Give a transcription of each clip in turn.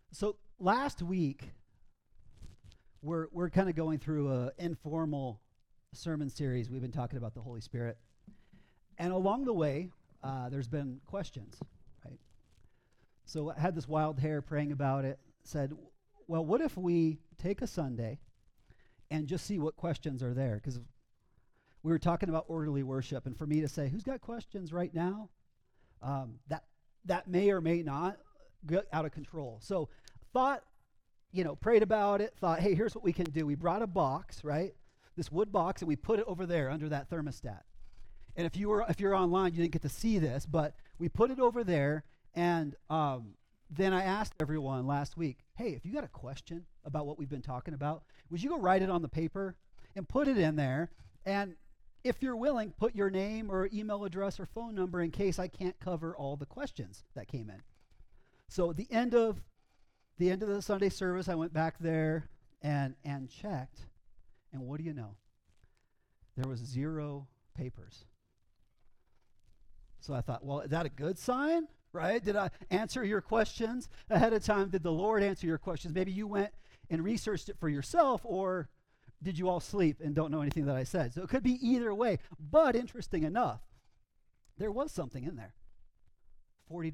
So last week, we're kind of going through a informal sermon series. We've been talking about the Holy Spirit, and along the way, there's been questions, right? So I had this wild hair praying about it. Said, well, what if we take a Sunday and just see what questions are there? Because we were talking about orderly worship, and for me to say, who's got questions right now? That may or may not get out of control. So thought, prayed about it, thought, hey, here's what we can do. We brought a box, right? This wood box, and we put it over there under that thermostat. And if you're online, you didn't get to see this, but we put it over there, and then I asked everyone last week, hey, if you got a question about what we've been talking about, would you go write it on the paper and put it in there? And if you're willing, put your name or email address or phone number in case I can't cover all the questions that came in. So at the end of the Sunday service, I went back there and checked, and what do you know? There was 0 papers. So I thought, well, is that a good sign, right? Did I answer your questions ahead of time? Did the Lord answer your questions? Maybe you went and researched it for yourself, or did you all sleep and don't know anything that I said? So it could be either way. But interesting enough, there was something in there. $40.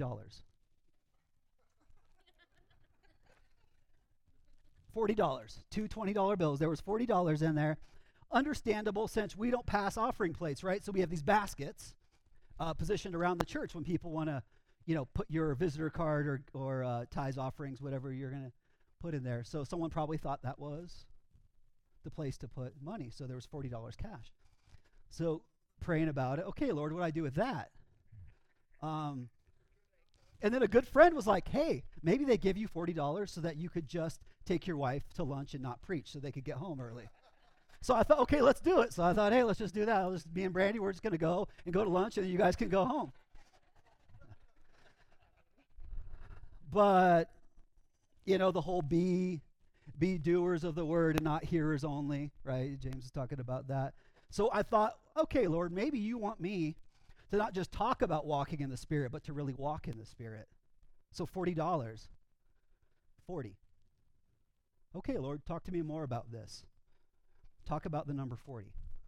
$40. Two $20 bills. There was $40 in there. Understandable, since we don't pass offering plates, right? So we have these baskets positioned around the church when people want to, put your visitor card or tithes, offerings, whatever you're going to put in there. So someone probably thought that was the place to put money. So there was $40 cash. So praying about it. Okay, Lord, what do I do with that? And then a good friend was like, hey, maybe they give you $40 so that you could just take your wife to lunch and not preach so they could get home early. So I thought, okay, let's do it. So I thought, hey, let's just do that. Me and Brandy, we're just going to go to lunch, and you guys can go home. But, the whole be doers of the word and not hearers only, right? James is talking about that. So I thought, okay, Lord, maybe you want me to not just talk about walking in the Spirit, but to really walk in the Spirit. So $40. 40. Okay, Lord, talk to me more about this. Talk about the number 40.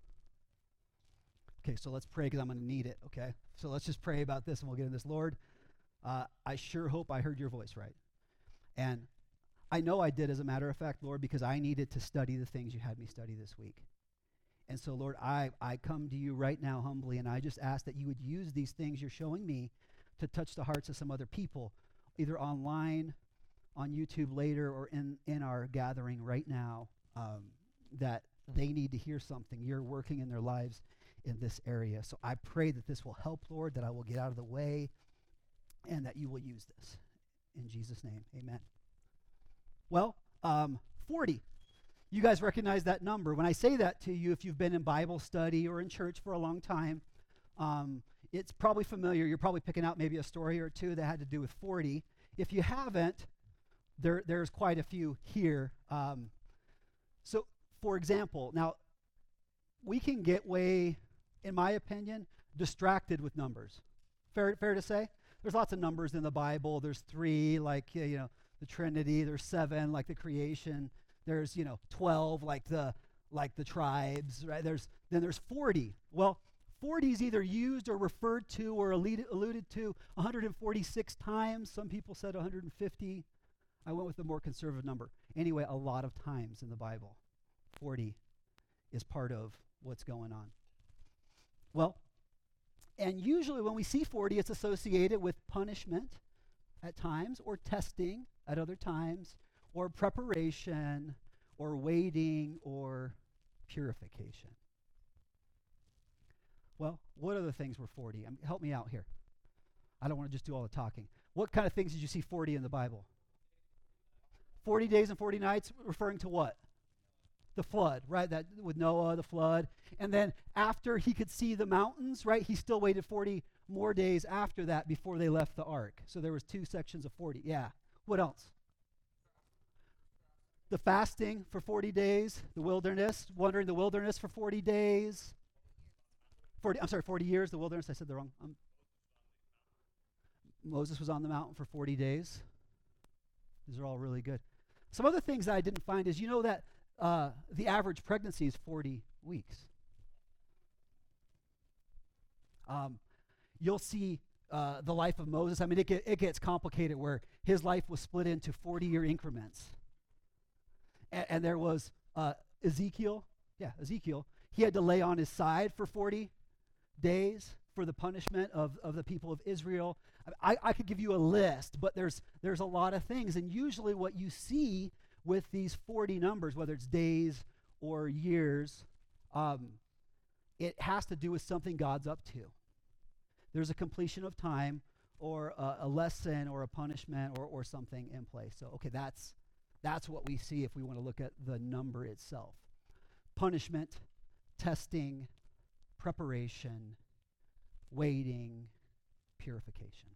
Okay, so let's pray because I'm going to need it, okay? So let's just pray about this and we'll get in this. Lord, I sure hope I heard your voice right. And I know I did, as a matter of fact, Lord, because I needed to study the things you had me study this week. And so, Lord, I come to you right now humbly, and I just ask that you would use these things you're showing me to touch the hearts of some other people, either online, on YouTube later, or in our gathering right now, that they need to hear something. You're working in their lives in this area. So I pray that this will help, Lord, that I will get out of the way, and that you will use this. In Jesus' name, amen. Well, 40. You guys recognize that number. When I say that to you, if you've been in Bible study or in church for a long time, it's probably familiar. You're probably picking out maybe a story or two that had to do with 40. If you haven't, there's quite a few here. So, for example, now, we can get way, in my opinion, distracted with numbers. Fair to say? There's lots of numbers in the Bible. There's 3, like, the Trinity. There's 7, like the creation. There's 12, like the tribes, right? Then there's 40. Well, 40 is either used or referred to or alluded to 146 times. Some people said 150. I went with the more conservative number. Anyway, a lot of times in the Bible, 40 is part of what's going on. Well, and usually when we see 40, it's associated with punishment at times, or testing at other times, or preparation, or waiting, or purification. Well, what other things were 40? Help me out here. I don't want to just do all the talking. What kind of things did you see 40 in the Bible? 40 days and 40 nights, referring to what? The flood, right? That with Noah, the flood. And then after he could see the mountains, right? He still waited 40 more days after that before they left the ark. So there was 2 sections of 40. Yeah. What else? The fasting for 40 days, the wilderness, wandering the wilderness for 40 days. 40 years, the wilderness. I said the wrong. Moses was on the mountain for 40 days. These are all really good. Some other things that I didn't find is, you know that the average pregnancy is 40 weeks. You'll see the life of Moses. I mean, it gets complicated where his life was split into 40-year increments. And there was Ezekiel. He had to lay on his side for 40 days for the punishment of the people of Israel. I could give you a list, but there's a lot of things. And usually what you see with these 40 numbers, whether it's days or years, it has to do with something God's up to. There's a completion of time or a lesson or a punishment or something in place. So, okay, that's what we see if we want to look at the number itself. Punishment, testing, preparation, waiting, purification.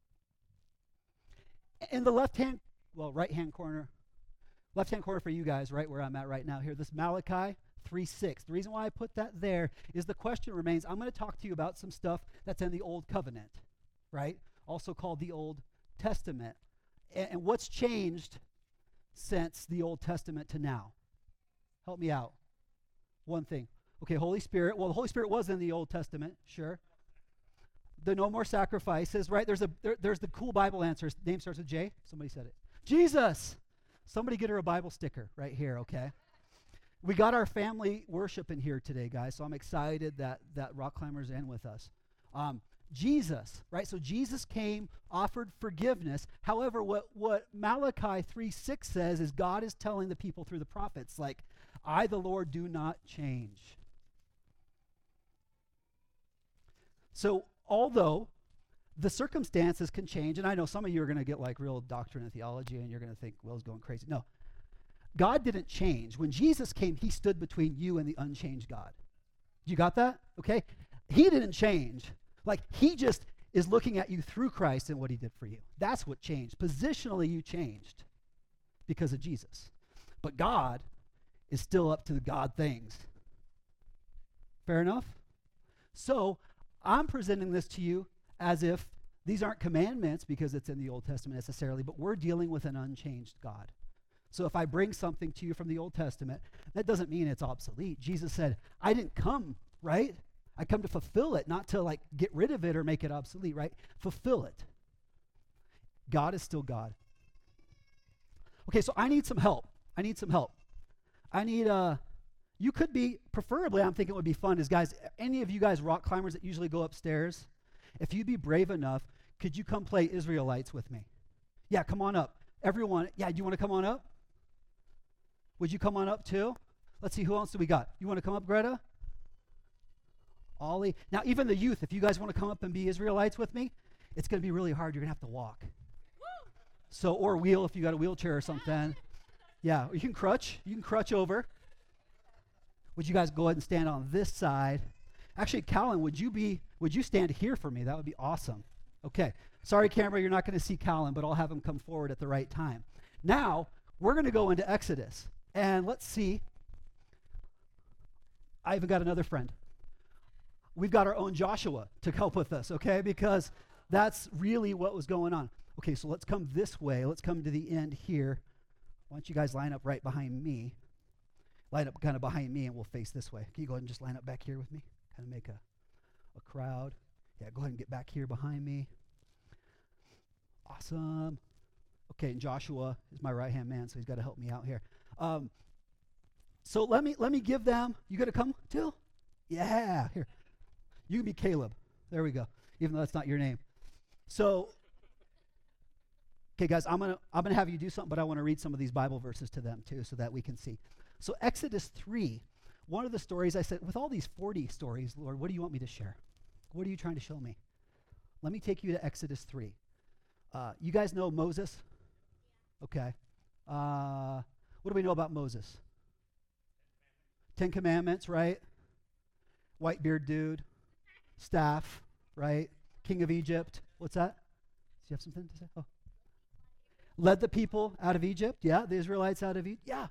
In the right-hand corner for you guys, right where I'm at right now here, this Malachi 3:6. The reason why I put that there is the question remains, I'm going to talk to you about some stuff that's in the Old Covenant, right? Also called the Old Testament. And what's changed since the Old Testament to now? Help me out. One thing. Okay, Holy Spirit. Well, the Holy Spirit was in the Old Testament, sure. The no more sacrifices, right? There's the cool Bible answer. Name starts with J. Somebody said it. Jesus. Somebody get her a Bible sticker right here, okay? We got our family worship in here today, guys, so I'm excited that Rock Climbers in with us. Jesus, right? So Jesus came, offered forgiveness. However, what Malachi 3:6 says is God is telling the people through the prophets, like, I, the Lord, do not change. So although the circumstances can change, and I know some of you are going to get like real doctrine and theology, and you're going to think, Will's going crazy. No. God didn't change. When Jesus came, he stood between you and the unchanged God. You got that? Okay? He didn't change. Like, he just is looking at you through Christ and what he did for you. That's what changed. Positionally, you changed because of Jesus. But God is still up to the God things. Fair enough? So, I'm presenting this to you as if these aren't commandments because it's in the Old Testament necessarily, but we're dealing with an unchanged God. So if I bring something to you from the Old Testament, that doesn't mean it's obsolete. Jesus said, I didn't come, right? I come to fulfill it, not to like get rid of it or make it obsolete, right? Fulfill it. God is still God. Okay, so I need some help. You could be, preferably, I'm thinking it would be fun is, guys, any of you guys rock climbers that usually go upstairs, if you'd be brave enough, could you come play Israelites with me? Yeah, come on up. Everyone, yeah, do you want to come on up? Would you come on up too? Let's see, who else do we got? You want to come up, Greta? Ollie? Now, even the youth, if you guys want to come up and be Israelites with me, it's going to be really hard. You're going to have to walk. So, or wheel if you got a wheelchair or something. Yeah, you can crutch over. Would you guys go ahead and stand on this side? Actually, Callan, would you stand here for me? That would be awesome. Okay. Sorry, camera, you're not going to see Callan, but I'll have him come forward at the right time. Now, we're going to go into Exodus. And let's see. I even got another friend. We've got our own Joshua to help with us, okay? Because that's really what was going on. Okay, so let's come this way. Let's come to the end here. Why don't you guys line up right behind me? Line up kind of behind me, and we'll face this way. Can you go ahead and just line up back here with me? Kind of make a crowd. Yeah, go ahead and get back here behind me. Awesome. Okay, and Joshua is my right-hand man, so he's got to help me out here. So let me give them. You got to come too? Yeah, here. You can be Caleb. There we go. Even though that's not your name. So, okay, guys, I'm gonna have you do something, but I want to read some of these Bible verses to them too, so that we can see. So Exodus 3, one of the stories I said, with all these 40 stories, Lord, what do you want me to share? What are you trying to show me? Let me take you to Exodus 3. You guys know Moses? Okay. What do we know about Moses? 10 Commandments, right? White beard dude. Staff, right? King of Egypt. What's that? Do you have something to say? Oh. Led the people out of Egypt. Yeah, the Israelites out of Egypt. Yeah.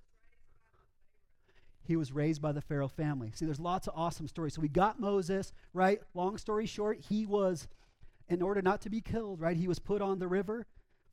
He was raised by the Pharaoh family. See, there's lots of awesome stories. So we got Moses, right? Long story short, he was, in order not to be killed, right? He was put on the river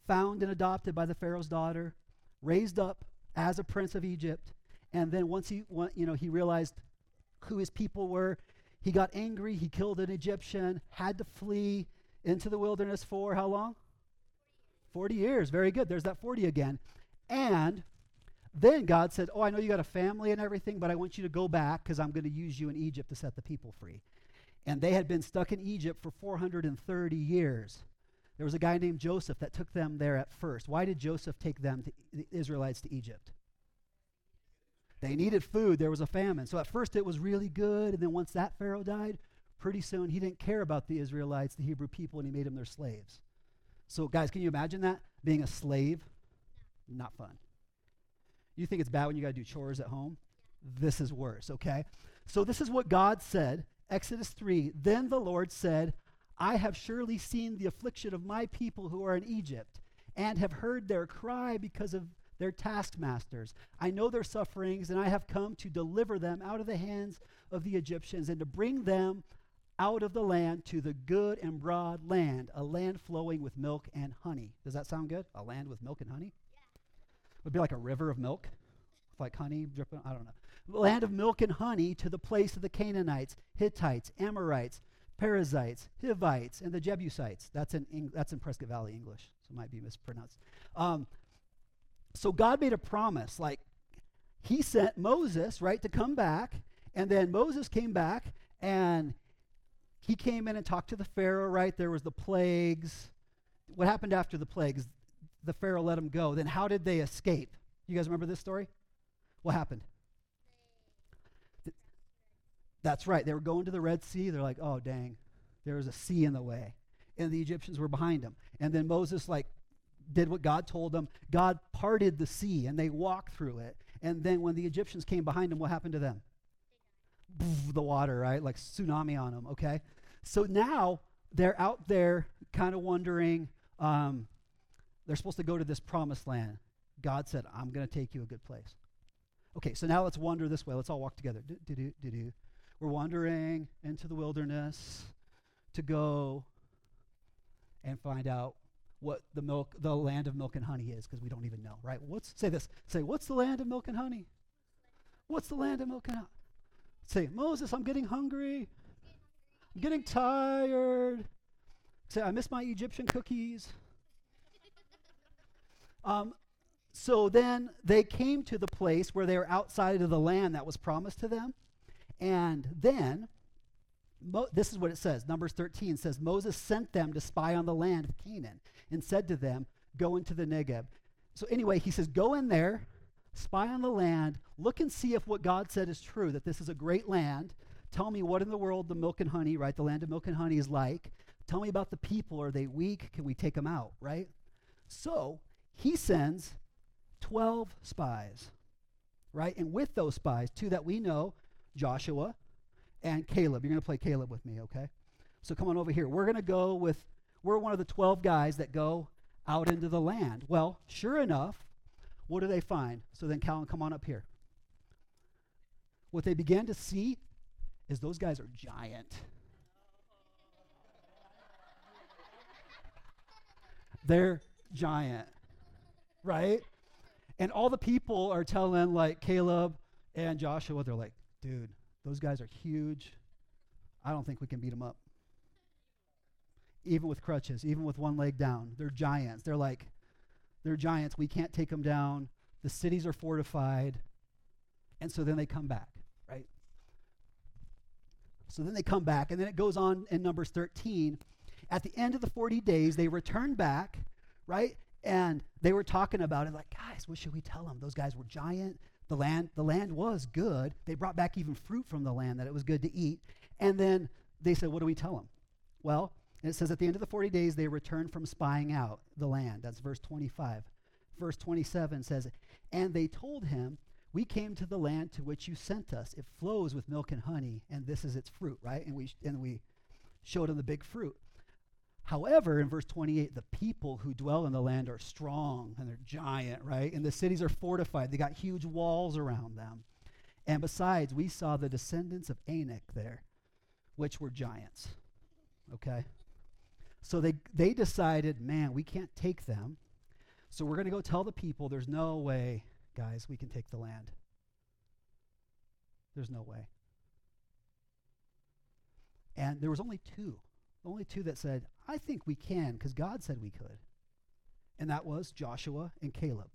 found and adopted by the Pharaoh's daughter, raised up as a prince of Egypt, and then once he realized who his people were, he got angry, he killed an Egyptian, had to flee into the wilderness for how long? 40 years. Very good. There's that 40 again. And then God said, I know you got a family and everything, but I want you to go back because I'm going to use you in Egypt to set the people free. And they had been stuck in Egypt for 430 years. There was a guy named Joseph that took them there at first. Why did Joseph take them, the Israelites, to Egypt? They needed food. There was a famine. So at first it was really good, and then once that Pharaoh died, pretty soon he didn't care about the Israelites, the Hebrew people, and he made them their slaves. So guys, can you imagine that? Being a slave? Not fun. You think it's bad when you got to do chores at home? This is worse, okay? So this is what God said, Exodus 3. Then the Lord said, I have surely seen the affliction of my people who are in Egypt, and have heard their cry because of their taskmasters. I know their sufferings, and I have come to deliver them out of the hands of the Egyptians, and to bring them out of the land to the good and broad land, a land flowing with milk and honey. Does that sound good? A land with milk and honey? Yeah. It would be like a river of milk, like honey dripping, I don't know. Land of milk and honey, to the place of the Canaanites, Hittites, Amorites, Perizzites, Hivites, and the Jebusites. That's in Prescott Valley English, so it might be mispronounced. So God made a promise, like he sent Moses, right, to come back, and then Moses came back, and he came in and talked to the Pharaoh, right? There was the plagues. What happened after the plagues? The Pharaoh let them go. Then how did they escape? You guys remember this story? What happened? That's right. They were going to the Red Sea. They're like, oh, dang, there was a sea in the way. And the Egyptians were behind them. And then Moses, did what God told them. God parted the sea, and they walked through it. And then when the Egyptians came behind them, what happened to them? The water, right? Like tsunami on them, okay? So now they're out there kind of wondering, they're supposed to go to this promised land. God said, I'm going to take you a good place. Okay, so now let's wander this way. Let's all walk together. We're wandering into the wilderness to go and find out what the land of milk and honey is, because we don't even know, right? Say this. Say, what's the land of milk and honey? What's the land of milk and honey? Say, Moses, I'm getting hungry. I'm getting tired. Say, I miss my Egyptian cookies. So then they came to the place where they were outside of the land that was promised to them. And then, this is what it says. Numbers 13 says, Moses sent them to spy on the land of Canaan and said to them, go into the Negeb. So anyway, he says, go in there, spy on the land, look and see if what God said is true, that this is a great land. Tell me what in the world the milk and honey, right, the land of milk and honey is like. Tell me about the people. Are they weak? Can we take them out, right? So he sends 12 spies, right? And with those spies, 2 that we know, Joshua and Caleb. You're going to play Caleb with me, okay? So come on over here. We're one of the 12 guys that go out into the land. Well, sure enough, what do they find? So then Calvin, come on up here. What they began to see is those guys are giant. They're giant, right? And all the people are telling Caleb and Joshua, they're like, dude, those guys are huge. I don't think we can beat them up. Even with crutches, even with one leg down. They're giants. They're giants. We can't take them down. The cities are fortified. And so then they come back, right? So then they come back, and then it goes on in Numbers 13. At the end of the 40 days, they return back, right? And they were talking about it like, guys, what should we tell them? Those guys were giant. The land was good. They brought back even fruit from the land that it was good to eat. And then they said, what do we tell them? Well, and it says at the end of the 40 days, they returned from spying out the land. That's verse 25. Verse 27 says, and they told him, we came to the land to which you sent us. It flows with milk and honey, and this is its fruit, right? And we showed them the big fruit. However, in verse 28, the people who dwell in the land are strong, and they're giant, right? And the cities are fortified. They got huge walls around them. And besides, we saw the descendants of Anak there, which were giants, okay? So they decided, man, we can't take them. So we're going to go tell the people there's no way, guys, we can take the land. There's no way. And there was only two that said, I think we can because God said we could. And that was Joshua and Caleb.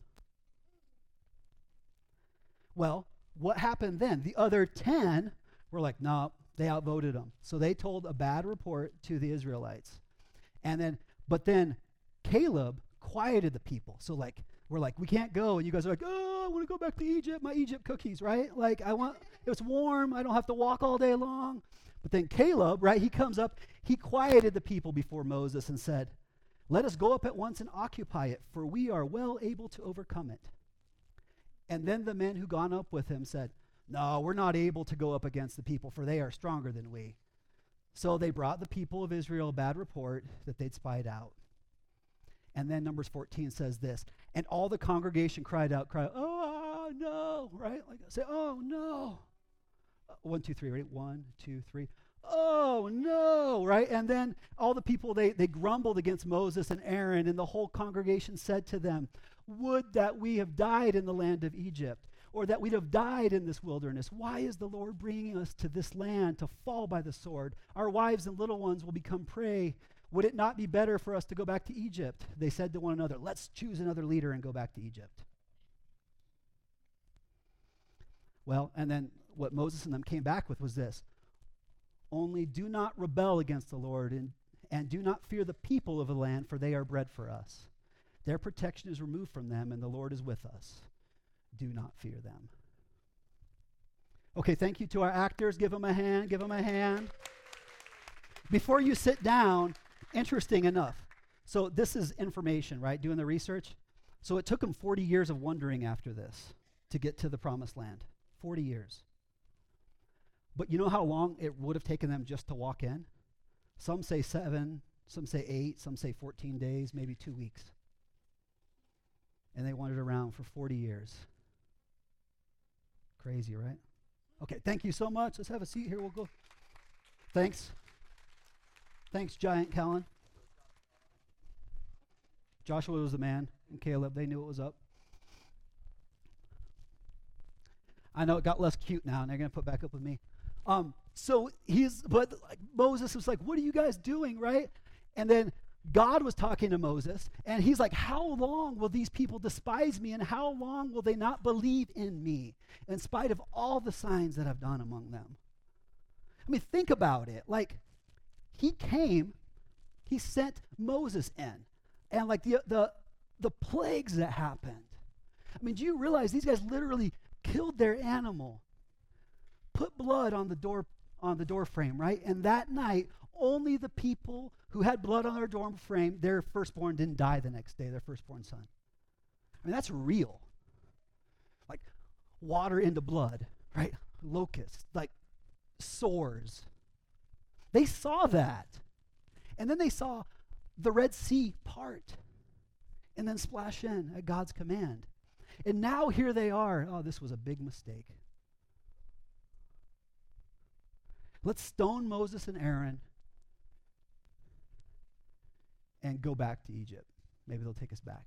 Well, what happened then? The other 10 were like, no, they outvoted them. So they told a bad report to the Israelites. But then Caleb quieted the people. So we're like, we can't go. And you guys are like, oh, I want to go back to Egypt, my Egypt cookies, right? Like it's warm. I don't have to walk all day long. But then Caleb, right, he comes up, he quieted the people before Moses and said, let us go up at once and occupy it, for we are well able to overcome it. And then the men who gone up with him said, no, we're not able to go up against the people, for they are stronger than we. So they brought the people of Israel a bad report that they'd spied out. And then Numbers 14 says this, and all the congregation cried out, oh, no, right? Like say, oh, no. 1, 2, 3, right? 1, 2, 3. Oh, no, right? And then all the people, they grumbled against Moses and Aaron, and the whole congregation said to them, would that we have died in the land of Egypt, or that we'd have died in this wilderness. Why is the Lord bringing us to this land to fall by the sword? Our wives and little ones will become prey. Would it not be better for us to go back to Egypt? They said to one another, let's choose another leader and go back to Egypt. Well, and then what Moses and them came back with was this. Only do not rebel against the Lord and do not fear the people of the land, for they are bread for us. Their protection is removed from them, and the Lord is with us. Do not fear them. Okay, thank you to our actors. Give them a hand. Give them a hand. Before you sit down, interesting enough. So this is information, right? Doing the research. So it took them 40 years of wandering after this to get to the promised land. 40 years. But you know how long it would have taken them just to walk in? Some say 7, some say 8, some say 14 days, maybe 2 weeks. And they wandered around for 40 years. Crazy, right? Okay, thank you so much. Let's have a seat here. We'll go. Thanks. Thanks, Giant Callan. Joshua was the man, and Caleb, they knew what was up. I know it got less cute now, and they're going to put back up with me. But Moses was like, what are you guys doing, right? And then God was talking to Moses, and he's like, how long will these people despise me, and how long will they not believe in me, in spite of all the signs that I've done among them? I mean, think about it. Like, he sent Moses in, and like the plagues that happened. I mean, do you realize these guys literally killed their animal, put blood on the door frame, right? And that night, only the people who had blood on their door frame, their firstborn didn't die the next day, their firstborn son. I mean, that's real. Like water into blood, right? Locusts, like sores. They saw that. And then they saw the Red Sea part and then splash in at God's command. And now here they are. Oh, this was a big mistake. Let's stone Moses and Aaron and go back to Egypt. Maybe they'll take us back.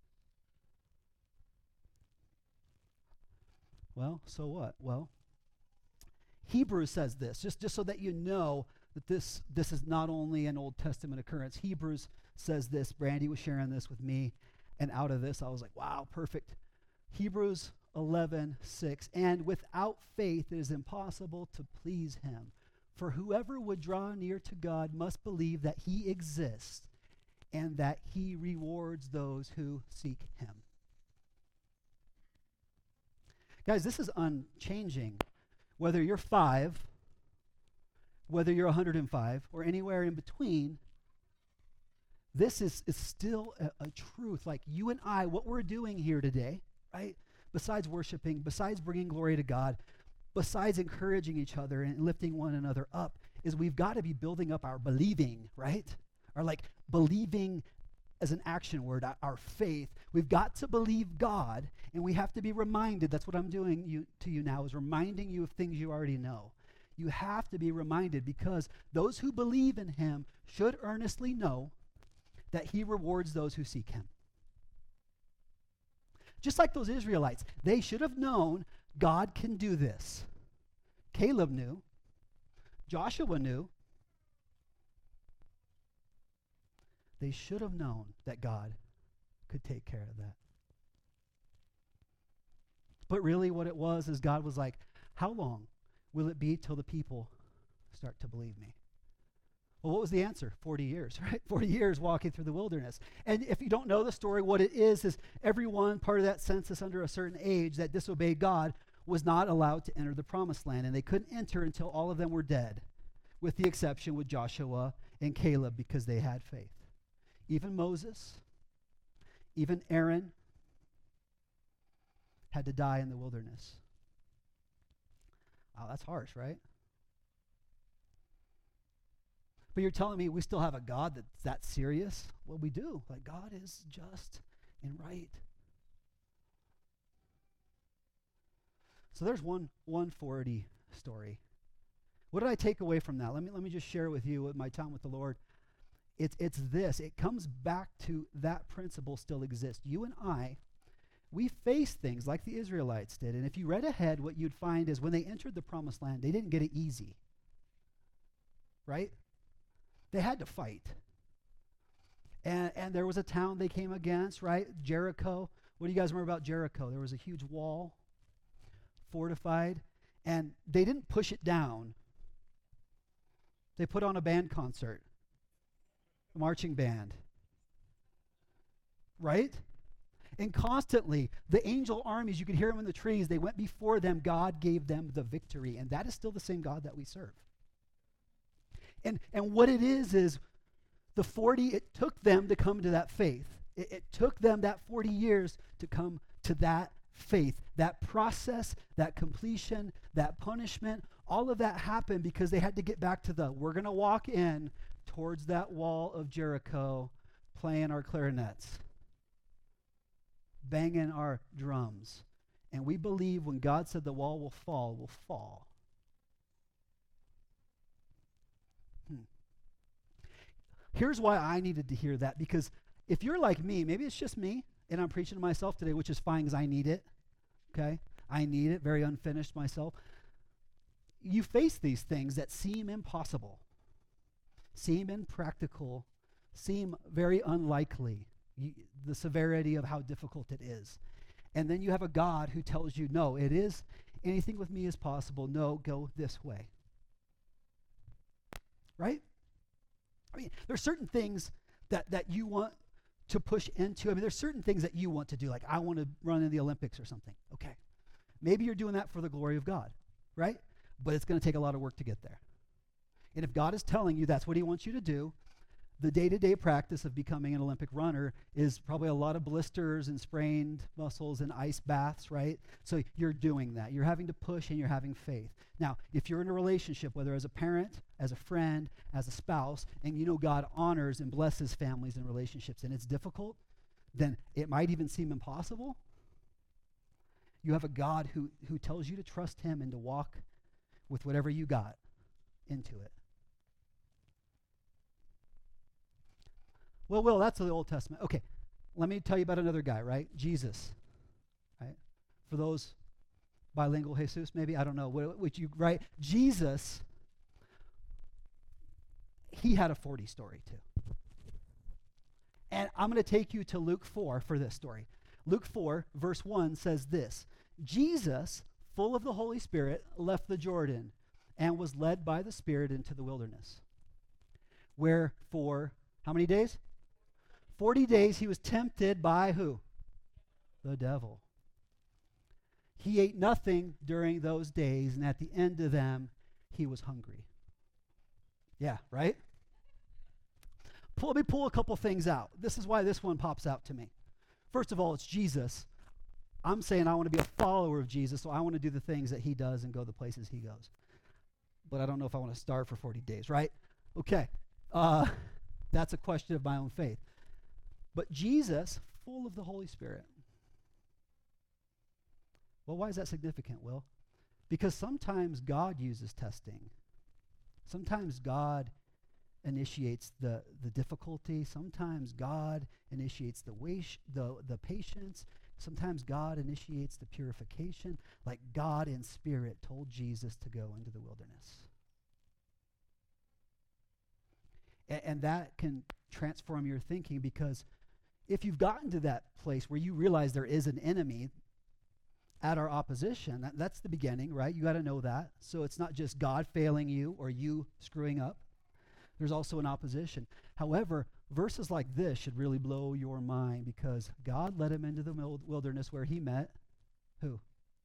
Well, so what? Well, Hebrews says this, just so that you know that this is not only an Old Testament occurrence. Hebrews says this. Brandy was sharing this with me, and out of this, I was like, wow, perfect. Hebrews 11:6, and without faith it is impossible to please him. For whoever would draw near to God must believe that he exists and that he rewards those who seek him. Guys, this is unchanging. Whether you're 5, whether you're 105, or anywhere in between, this is still a truth. Like you and I, what we're doing here today, right? Besides worshiping, besides bringing glory to God, besides encouraging each other and lifting one another up, is we've got to be building up our believing, right? Our like believing as an action word, our faith. We've got to believe God, and we have to be reminded. That's what I'm doing to you now, is reminding you of things you already know. You have to be reminded, because those who believe in him should earnestly know that he rewards those who seek him. Just like those Israelites, they should have known God can do this. Caleb knew. Joshua knew. They should have known that God could take care of that. But really what it was is God was like, how long will it be till the people start to believe me? Well, what was the answer? 40 years, right? 40 years walking through the wilderness. And if you don't know the story, what it is everyone part of that census under a certain age that disobeyed God was not allowed to enter the promised land. And they couldn't enter until all of them were dead, with the exception with Joshua and Caleb, because they had faith. Even Moses, even Aaron had to die in the wilderness. Oh, that's harsh, right? But you're telling me we still have a God that's that serious? Well, we do. Like, God is just and right. So there's one 140 story. What did I take away from that? Let me just share with you with my time with the Lord. It's this. It comes back to that principle still exists. You and I, we face things like the Israelites did. And if you read ahead, what you'd find is when they entered the promised land, they didn't get it easy. Right? They had to fight. And there was a town they came against, right? Jericho. What do you guys remember about Jericho? There was a huge wall, fortified, and they didn't push it down. They put on a band concert, a marching band, right? And constantly, the angel armies, you could hear them in the trees, they went before them. God gave them the victory, and that is still the same God that we serve. And what it is the 40, it took them to come to that faith. It took them that 40 years to come to that faith. That process, that completion, that punishment, all of that happened because they had to get back to we're going to walk in towards that wall of Jericho, playing our clarinets, banging our drums. And we believe when God said the wall will fall, will fall. Here's why I needed to hear that, because if you're like me, maybe it's just me, and I'm preaching to myself today, which is fine because I need it, okay? I need it, very unfinished myself. You face these things that seem impossible, seem impractical, seem very unlikely, the severity of how difficult it is. And then you have a God who tells you, no, it is, anything with me is possible. No, go this way. Right? I mean, there's certain things that you want to push into. I mean, there's certain things that you want to do, like I want to run in the Olympics or something. Okay. Maybe you're doing that for the glory of God, right? But it's going to take a lot of work to get there. And if God is telling you that's what he wants you to do, the day-to-day practice of becoming an Olympic runner is probably a lot of blisters and sprained muscles and ice baths, right? So you're doing that. You're having to push and you're having faith. Now, if you're in a relationship, whether as a parent, as a friend, as a spouse, and you know God honors and blesses families and relationships, and it's difficult, then it might even seem impossible. You have a God who tells you to trust him and to walk with whatever you got into it. Well, that's the Old Testament. Okay, let me tell you about another guy, right? Jesus, right? For those bilingual Jesus, maybe, I don't know, would you, right? Jesus, he had a 40 story too. And I'm going to take you to Luke 4 for this story. Luke 4, verse 1 says this: Jesus, full of the Holy Spirit, left the Jordan and was led by the Spirit into the wilderness, where for how many days? 40 days he was tempted by who? The devil. He ate nothing during those days, and at the end of them, he was hungry. Yeah, right? Let me pull a couple things out. This is why this one pops out to me. First of all, it's Jesus. I'm saying I want to be a follower of Jesus, so I want to do the things that he does and go the places he goes. But I don't know if I want to starve for 40 days, right? Okay. That's a question of my own faith. But Jesus, full of the Holy Spirit. Well, why is that significant, Will? Because sometimes God uses testing. Sometimes God initiates the difficulty. Sometimes God initiates the patience. Sometimes God initiates the purification, like God in spirit told Jesus to go into the wilderness. And that can transform your thinking, because if you've gotten to that place where you realize there is an enemy at our opposition, that's the beginning, right? You got to know that. So it's not just God failing you or you screwing up. There's also an opposition. However, verses like this should really blow your mind, because God led him into the wilderness where he met who?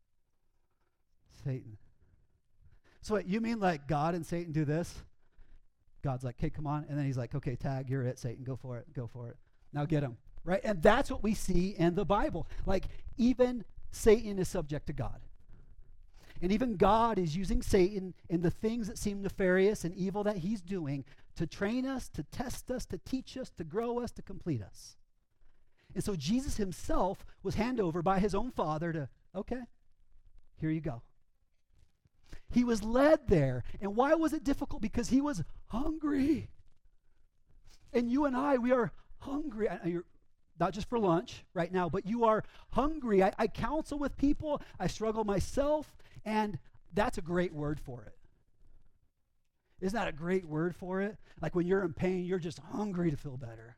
Satan. So what, you mean like God and Satan do this? God's like, okay, come on. And then he's like, okay, tag, you're it, Satan. Go for it. Go for it. Now get him. Right? And that's what we see in the Bible. Like, even Satan is subject to God. And even God is using Satan in the things that seem nefarious and evil that he's doing to train us, to test us, to teach us, to grow us, to complete us. And so Jesus himself was handed over by his own Father to, okay, here you go. He was led there. And why was it difficult? Because he was hungry. And you and I, we are hungry. You're not just for lunch right now, but you are hungry. I counsel with people. I struggle myself. And that's a great word for it. Isn't that a great word for it? Like when you're in pain, you're just hungry to feel better.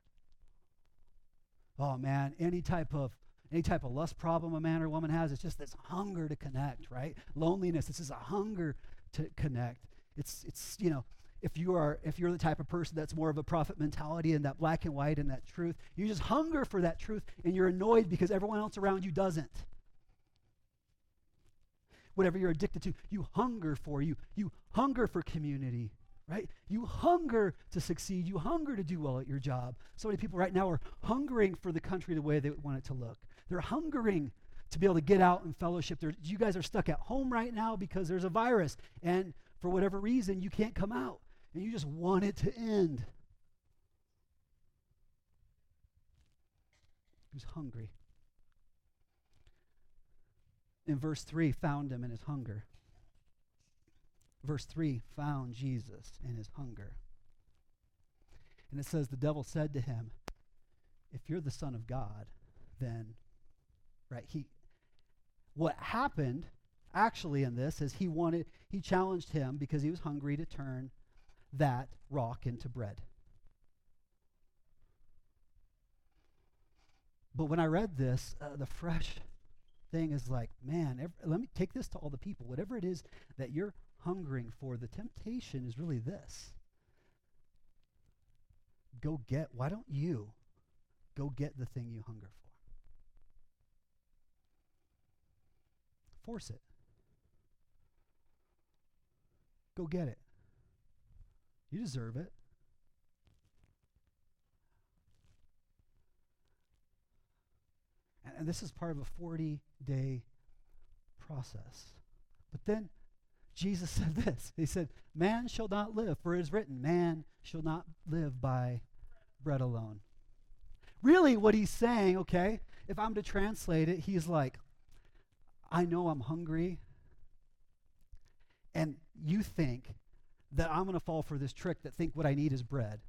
Oh man, any type of lust problem a man or woman has, it's just this hunger to connect, right? Loneliness, it's just a hunger to connect. It's if you're the type of person that's more of a prophet mentality and that black and white and that truth, you just hunger for that truth, and you're annoyed because everyone else around you doesn't. Whatever you're addicted to, you hunger for. You hunger for community, right? You hunger to succeed. You hunger to do well at your job. So many people right now are hungering for the country the way they want it to look. They're hungering to be able to get out and fellowship. You guys are stuck at home right now because there's a virus, and for whatever reason, you can't come out, and you just want it to end. He was hungry. In verse 3, found him in his hunger. Verse 3, found Jesus in his hunger. And it says, the devil said to him, if you're the Son of God, then, right, what happened actually in this is he challenged him because he was hungry to turn that rock into bread. But when I read this, the fresh thing is like, man, let me take this to all the people. Whatever it is that you're hungering for, the temptation is really this. Why don't you go get the thing you hunger for? Force it. Go get it. You deserve it. And this is part of a 40-day process. But then Jesus said this. He said, man shall not live, for it is written, man shall not live by bread alone. Really what he's saying, okay, if I'm to translate it, he's like, I know I'm hungry, and you think that I'm going to fall for this trick that think what I need is bread.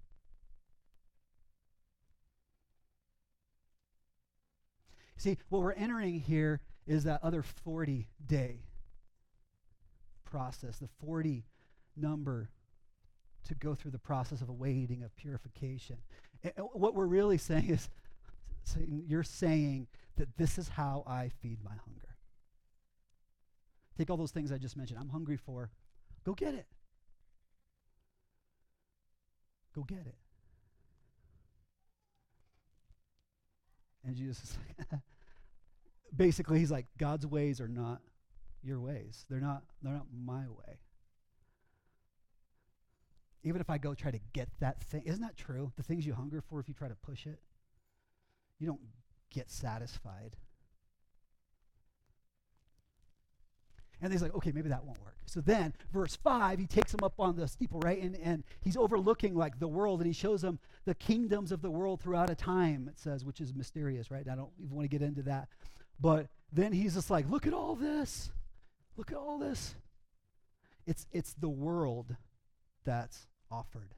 See, what we're entering here is that other 40-day process, the 40 number to go through the process of awaiting, of purification. And what we're really saying is, you're saying that this is how I feed my hunger. Take all those things I just mentioned. I'm hungry for. Go get it. Go get it. And Jesus is like, basically, he's like, God's ways are not your ways. They're not my way. Even if I go try to get that thing, isn't that true? The things you hunger for, if you try to push it, you don't get satisfied. And he's like, okay, maybe that won't work. So then, verse 5, he takes him up on the steeple, right? And he's overlooking like the world, and he shows them the kingdoms of the world throughout a time, it says, which is mysterious, right? I don't even want to get into that. But then he's just like, look at all this. Look at all this. It's the world that's offered.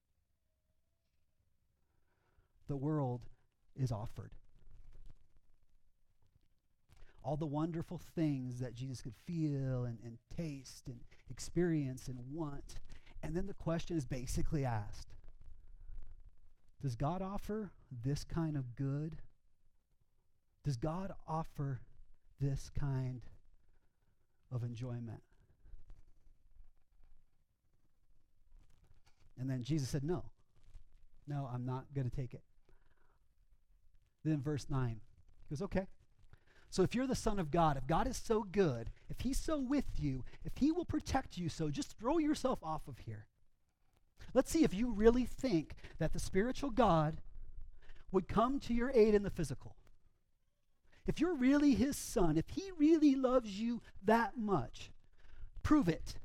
The world is offered. all the wonderful things that Jesus could feel and taste and experience and want. And then the question is basically asked, does God offer this kind of good? Does God offer this kind of enjoyment? And then Jesus said, no, I'm not going to take it. Then verse 9, he goes, okay. So if you're the Son of God, if God is so good, if he's so with you, if he will protect you, so just throw yourself off of here. Let's see if you really think that the spiritual God would come to your aid in the physical. If you're really his son, if he really loves you that much, prove it.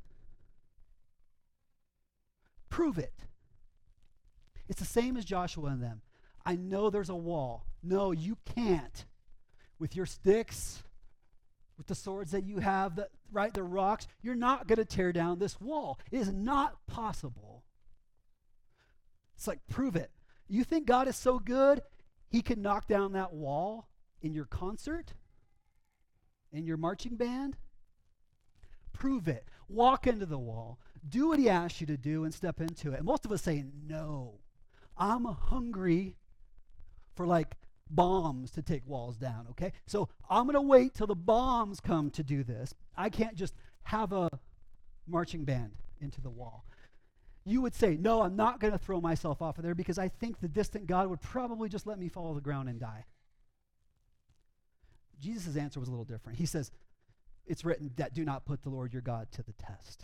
Prove it. It's the same as Joshua and them. I know there's a wall. No, you can't. With your sticks, with the swords that you have, the rocks, you're not going to tear down this wall. It is not possible. It's like, prove it. You think God is so good, he can knock down that wall in your concert? In your marching band? Prove it. Walk into the wall. Do what he asks you to do and step into it. And most of us say, no. I'm hungry for bombs to take walls down, okay? So I'm going to wait till the bombs come to do this. I can't just have a marching band into the wall. You would say, no, I'm not going to throw myself off of there because I think the distant God would probably just let me fall to the ground and die. Jesus' answer was a little different. He says, it's written that do not put the Lord your God to the test.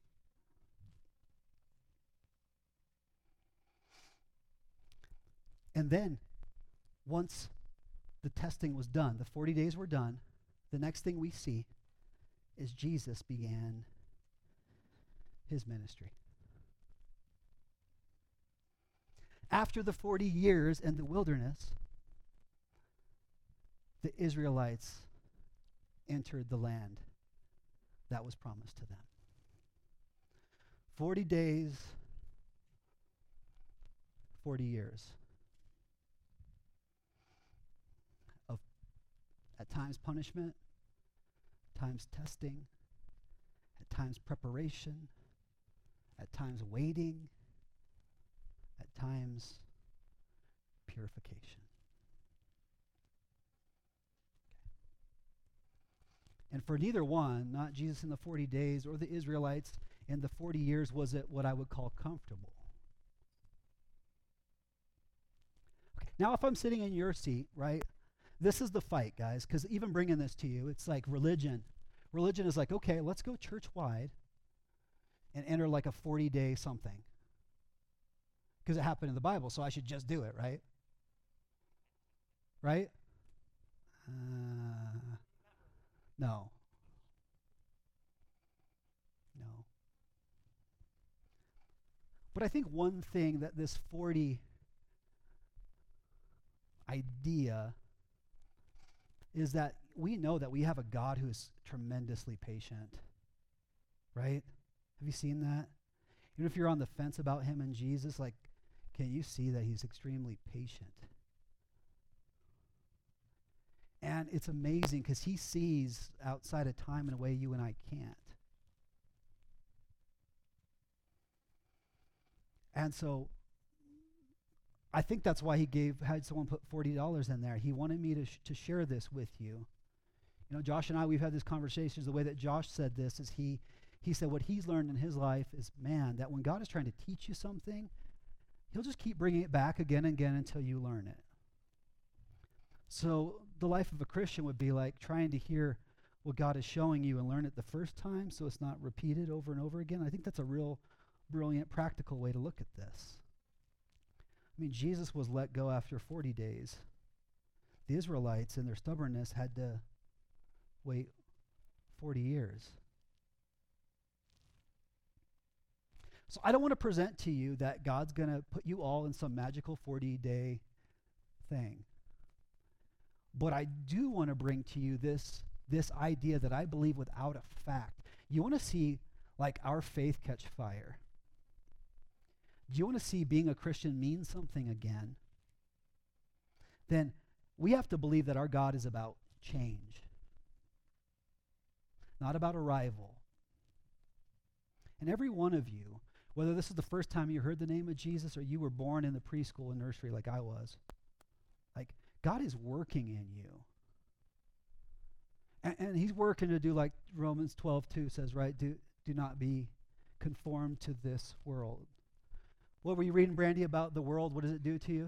And then, once the testing was done, the 40 days were done, the next thing we see is Jesus began his ministry. After the 40 years in the wilderness, the Israelites entered the land that was promised to them. 40 days, 40 years of, at times, punishment, at times testing, at times preparation, at times waiting, at times purification. And for neither one, not Jesus in the 40 days or the Israelites in the 40 years, was it what I would call comfortable. Okay, now if I'm sitting in your seat, right, this is the fight, guys, because even bringing this to you, it's like religion. Religion is like, okay, let's go church-wide and enter like a 40-day something. Because it happened in the Bible, so I should just do it, right? Right? No. But I think one thing that this 40 idea is that we know that we have a God who is tremendously patient, right? Have you seen that? Even if you're on the fence about him and Jesus, can you see that he's extremely patient? And it's amazing because he sees outside of time in a way you and I can't. And so I think that's why he had someone put $40 in there. He wanted me to share this with you. You know, Josh and I, we've had this conversation. The way that Josh said this is he said what he's learned in his life is, man, that when God is trying to teach you something, he'll just keep bringing it back again and again until you learn it. So the life of a Christian would be like trying to hear what God is showing you and learn it the first time so it's not repeated over and over again. I think that's a real brilliant, practical way to look at this. I mean, Jesus was let go after 40 days. The Israelites, in their stubbornness, had to wait 40 years. So I don't want to present to you that God's going to put you all in some magical 40-day thing. But I do want to bring to you this idea that I believe without a fact. You want to see, our faith catch fire. Do you want to see being a Christian mean something again? Then we have to believe that our God is about change. not about a rival. And every one of you, whether this is the first time you heard the name of Jesus or you were born in the preschool and nursery like I was, like, God is working in you. And he's working to do like Romans 12:2 says, right? Do not be conformed to this world. What were you reading, Brandy, about the world? What does it do to you?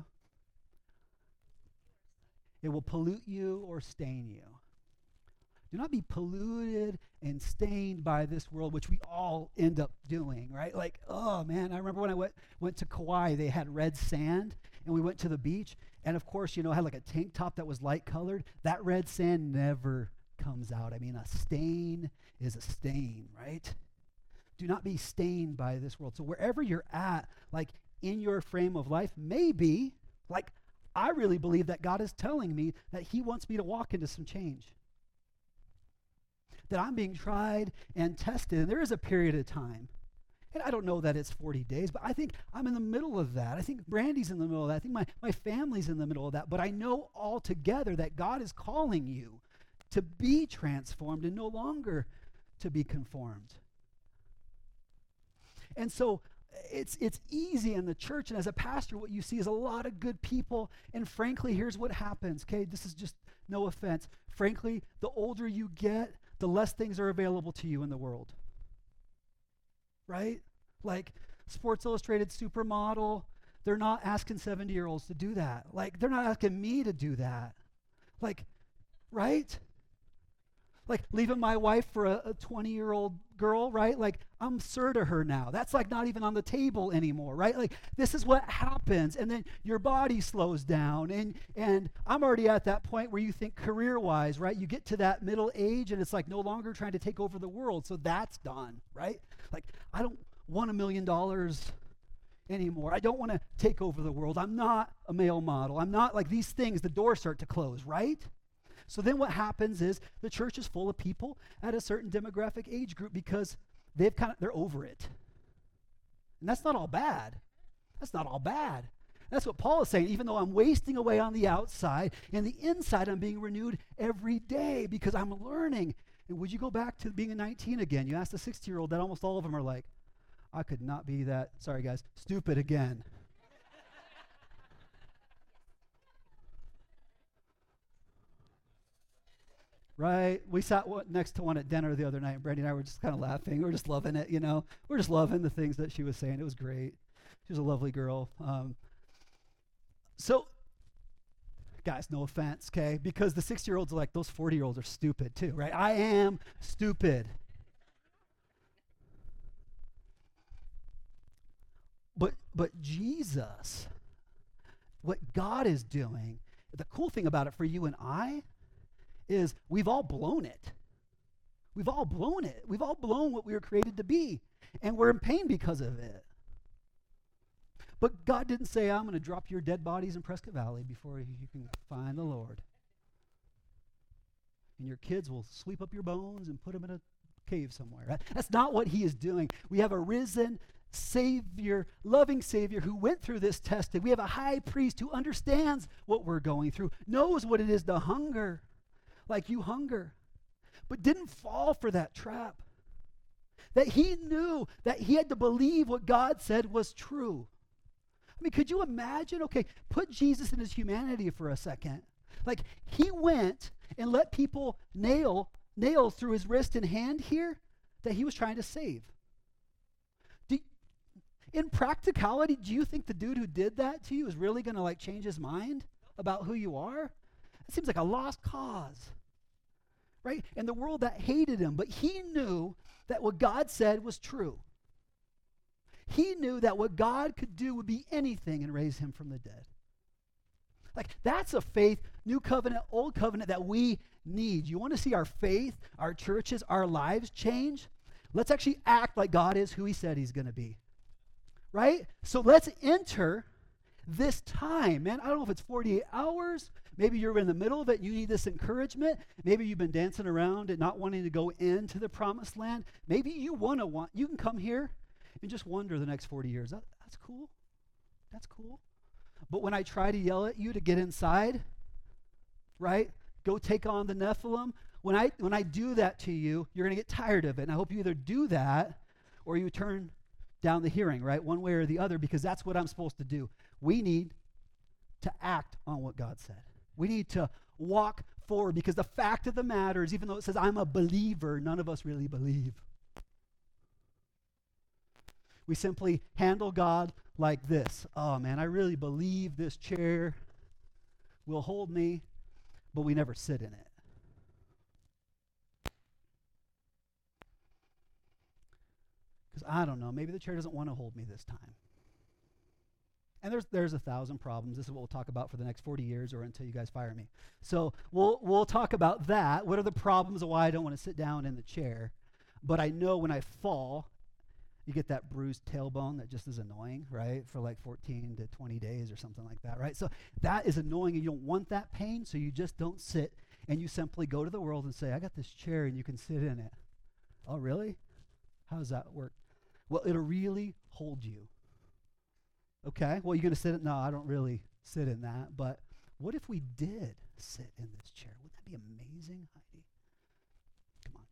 It will pollute you or stain you. Do not be polluted and stained by this world, which we all end up doing, right? Like, oh man, I remember when I went to Kauai, they had red sand, and we went to the beach, and of course, you know, had like a tank top that was light colored. That red sand never comes out. I mean, a stain is a stain, right? Do not be stained by this world. So wherever you're at, like in your frame of life, maybe, like, I really believe that God is telling me that he wants me to walk into some change. That I'm being tried and tested, and there is a period of time. And I don't know that it's 40 days, but I think I'm in the middle of that. I think Brandy's in the middle of that. I think my family's in the middle of that. But I know altogether that God is calling you to be transformed and no longer to be conformed. And so it's easy in the church, and as a pastor, what you see is a lot of good people, and frankly, here's what happens, okay? This is just no offense. Frankly, the older you get, the less things are available to you in the world. Right? Like Sports Illustrated supermodel, they're not asking 70-year-olds to do that. Like, they're not asking me to do that. Like, right? Like, leaving my wife for a 20-year-old girl, right? Like, I'm sir to her now. That's like not even on the table anymore, right? Like, this is what happens. And then your body slows down. And I'm already at that point where you think career-wise, right? You get to that middle age and it's like no longer trying to take over the world. So that's done, right? Like, I don't want $1 million anymore. I don't want to take over the world. I'm not a male model. I'm not like these things, the doors start to close, right? So then what happens is the church is full of people at a certain demographic age group because they're over it. And that's not all bad. That's not all bad. That's what Paul is saying. Even though I'm wasting away on the outside, in the inside I'm being renewed every day because I'm learning. And would you go back to being a 19 again? You ask a 60-year-old that almost all of them are like, I could not be that, sorry guys, stupid again. Right? We sat next to one at dinner the other night, and Brandy and I were just kind of laughing. We were just loving it, you know. We're just loving the things that she was saying. It was great. She was a lovely girl. So, guys, no offense, okay? Because the 60-year-olds are like, those 40-year-olds are stupid too, right? I am stupid. But Jesus, what God is doing, the cool thing about it for you and I is we've all blown it. We've all blown it. We've all blown what we were created to be. And we're in pain because of it. But God didn't say, I'm going to drop your dead bodies in Prescott Valley before you can find the Lord. And your kids will sweep up your bones and put them in a cave somewhere. Right? That's not what he is doing. We have a risen Savior, loving Savior who went through this testing. We have a high priest who understands what we're going through, knows what it is to hunger like you hunger, but didn't fall for that trap. That he knew that he had to believe what God said was true. I mean, could you imagine? Okay, put Jesus in his humanity for a second. Like, he went and let people nails through his wrist and hand here that he was trying to save. In practicality, do you think the dude who did that to you is really going to like change his mind about who you are? It seems like a lost cause, right? And the world that hated him, but he knew that what God said was true. He knew that what God could do would be anything and raise him from the dead. Like, that's a faith, new covenant, old covenant, that we need. You want to see our faith, our churches, our lives change? Let's actually act like God is who he said he's going to be. Right? So let's enter this time, man. I don't know if it's 48 hours. Maybe you're in the middle of it. You need this encouragement. Maybe you've been dancing around and not wanting to go into the promised land. Maybe you you can come here and just wonder the next 40 years. That's cool. That's cool. But when I try to yell at you to get inside, right? go take on the Nephilim. When I do that to you, you're going to get tired of it. And I hope you either do that or you turn down the hearing, right? One way or the other, because that's what I'm supposed to do. We need to act on what God said. We need to walk forward, because the fact of the matter is, even though it says I'm a believer, none of us really believe. We simply handle God like this. Oh man, I really believe this chair will hold me, but we never sit in it. Because I don't know, maybe the chair doesn't want to hold me this time. And there's 1,000 problems. This is what we'll talk about for the next 40 years or until you guys fire me. So we'll talk about that. What are the problems of why I don't want to sit down in the chair? But I know when I fall, you get that bruised tailbone that just is annoying, right? For like 14 to 20 days or something like that, right? So that is annoying, and you don't want that pain, so you just don't sit, and you simply go to the world and say, I got this chair and you can sit in it. Oh, really? How does that work? Well, it'll really hold you. Okay, well, you're going to sit in, no, I don't really sit in that, but what if we did sit in this chair? Wouldn't that be amazing, Heidi? Come on.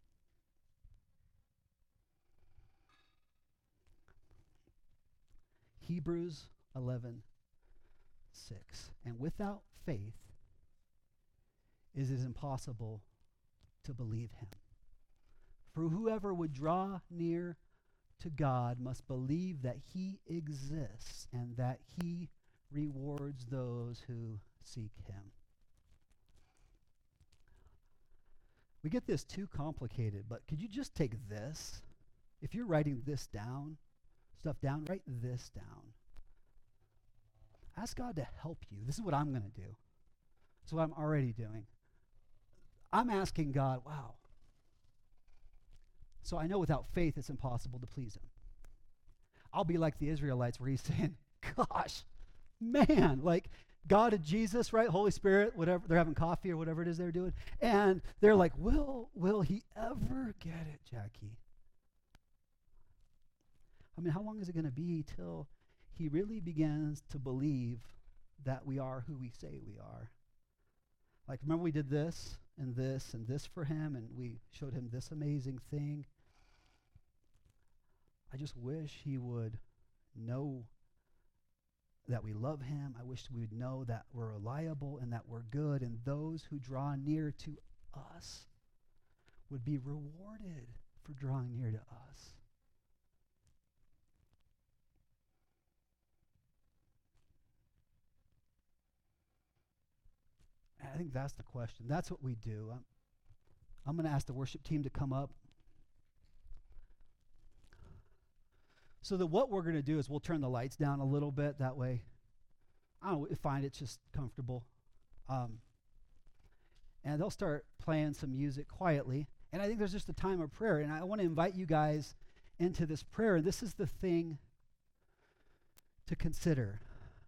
Hebrews 11:6. And without faith, it is impossible to believe him. For whoever would draw near to God must believe that he exists and that he rewards those who seek him. We get this too complicated, but could you just take this? If you're writing this down, write this down. Ask God to help you. This is what I'm going to do. This is what I'm already doing. I'm asking God, wow. So I know without faith it's impossible to please him. I'll be like the Israelites where he's saying, gosh, man, like God and Jesus, right? Holy Spirit, whatever, they're having coffee or whatever it is they're doing. And they're like, will he ever get it, Jackie? I mean, how long is it going to be till he really begins to believe that we are who we say we are? Like, remember we did this and this and this for him, and we showed him this amazing thing. I just wish he would know that we love him. I wish we would know that we're reliable and that we're good, and those who draw near to us would be rewarded for drawing near to us. I think that's the question. That's what we do. I'm going to ask the worship team to come up. So that what we're going to do is we'll turn the lights down a little bit. That way, I don't know, find it's just comfortable. And they'll start playing some music quietly. And I think there's just a time of prayer. And I want to invite you guys into this prayer. And this is the thing to consider.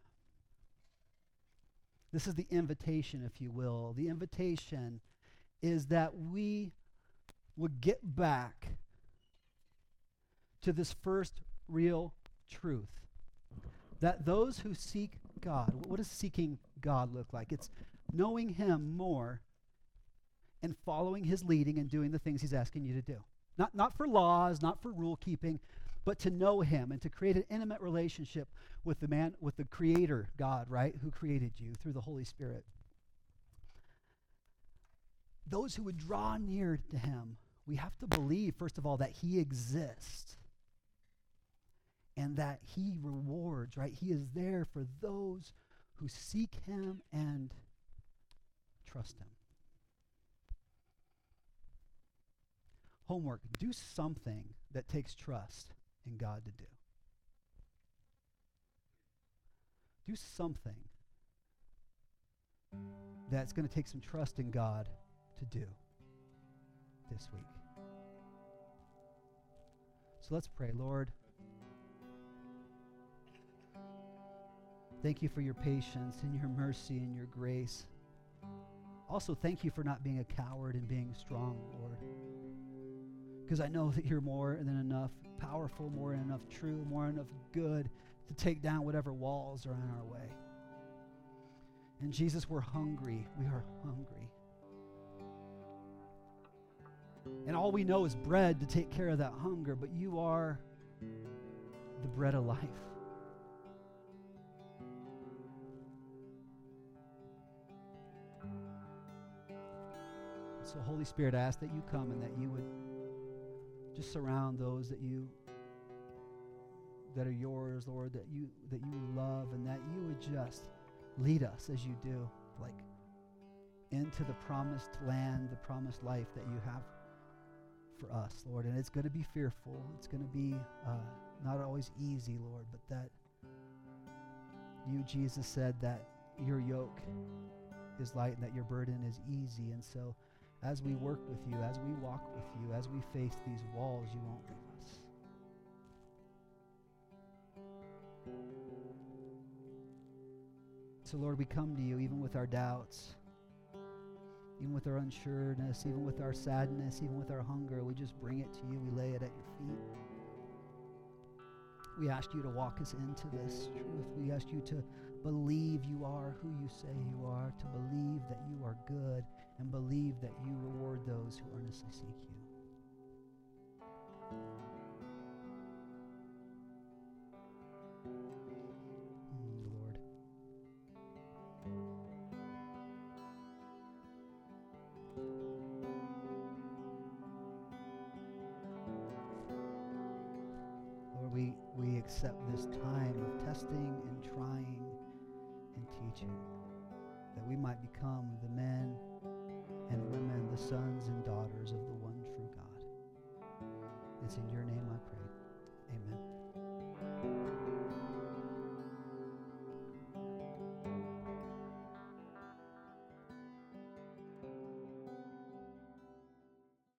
This is the invitation, if you will. The invitation is that we would get back to this first real truth. That those who seek God, what does seeking God look like? It's knowing him more and following his leading and doing the things he's asking you to do. Not for laws, not for rule keeping, but to know him and to create an intimate relationship with the creator, God, right, who created you through the Holy Spirit. Those who would draw near to him, we have to believe, first of all, that he exists and that he rewards, right? He is there for those who seek him and trust him. Homework, do something that takes trust in God to do. Do something that's going to take some trust in God to do this week. So let's pray. Lord, thank you for your patience and your mercy and your grace. Also, thank you for not being a coward and being strong, Lord. Because I know that you're more than enough powerful, more than enough true, more than enough good to take down whatever walls are in our way. And Jesus, we're hungry. We are hungry. all we know is bread to take care of that hunger, but you are the bread of life. So Holy Spirit, I ask that you come and that you would just surround those that are yours, Lord, that you love, and that you would just lead us as you do, like into the promised land, the promised life that you have for us, Lord. And it's going to be fearful. It's going to be not always easy, Lord, but that you, Jesus, said that your yoke is light and that your burden is easy. And so as we work with you, as we walk with you, as we face these walls, you won't leave us. So, Lord, we come to you even with our doubts, even with our unsureness, even with our sadness, even with our hunger. We just bring it to you. We lay it at your feet. We ask you to walk us into this truth. We ask you to believe you are who you say you are, to believe that you are good, and believe that you reward those who earnestly seek you. Lord. Lord, we accept this time of testing and trying and teaching, that we might become the men and women, the sons and daughters of